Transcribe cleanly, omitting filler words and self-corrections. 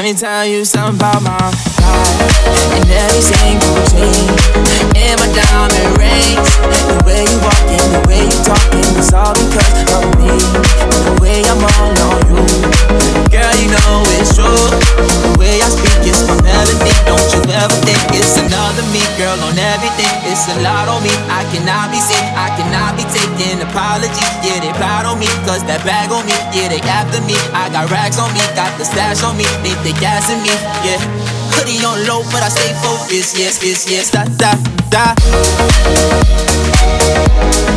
me tell you something about my life. And every single chain in my diamond rings. The way you walking, the way you talking, it's all because of me. And the way I'm all on you, girl, you know it's true. The way I speak is my melody. Don't you ever think it's another me, girl, on everything. It's a lot on me, I cannot be sick, I cannot be taking apologies. Yeah, they proud on me, cause that bag on me. Yeah, they after me, I got racks on me, got the stash on me. They gassing me, yeah. Hoodie on low, but I stay focused. Yes, yes, yes, da, da, da.